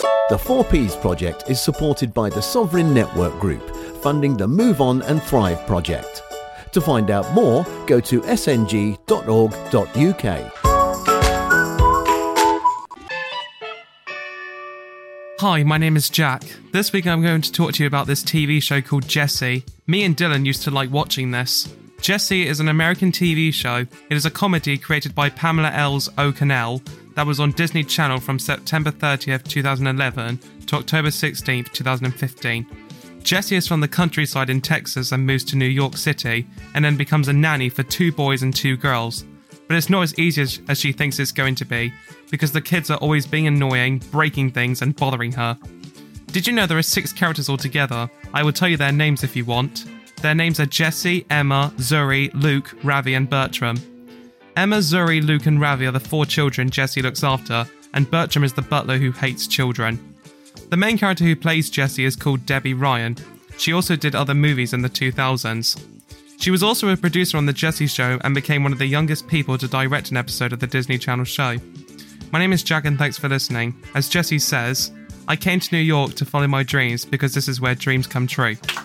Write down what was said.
The 4Ps project is supported by the Sovereign Network Group, funding the Move On and Thrive project. To find out more, go to sng.org.uk. Hi, my name is Jack. This week I'm going to talk to you about this TV show called Jessie. Me and Dylan used to like watching this. Jessie is an American TV show. It is a comedy created by Pamela Else O'Connell that was on Disney Channel from September 30th, 2011 to October 16th, 2015. Jessie is from the countryside in Texas and moves to New York City and then becomes a nanny for 2 boys and 2 girls. But it's not as easy as she thinks it's going to be, because the kids are always being annoying, breaking things and bothering her. Did you know there are 6 characters altogether? I will tell you their names if you want. Their names are Jessie, Emma, Zuri, Luke, Ravi and Bertram. Emma, Zuri, Luke and Ravi are the 4 children Jessie looks after, and Bertram is the butler who hates children. The main character who plays Jessie is called Debbie Ryan. She also did other movies in the 2000s. She was also a producer on The Jessie Show and became one of the youngest people to direct an episode of the Disney Channel show. My name is Jack and thanks for listening. As Jessie says, I came to New York to follow my dreams because this is where dreams come true.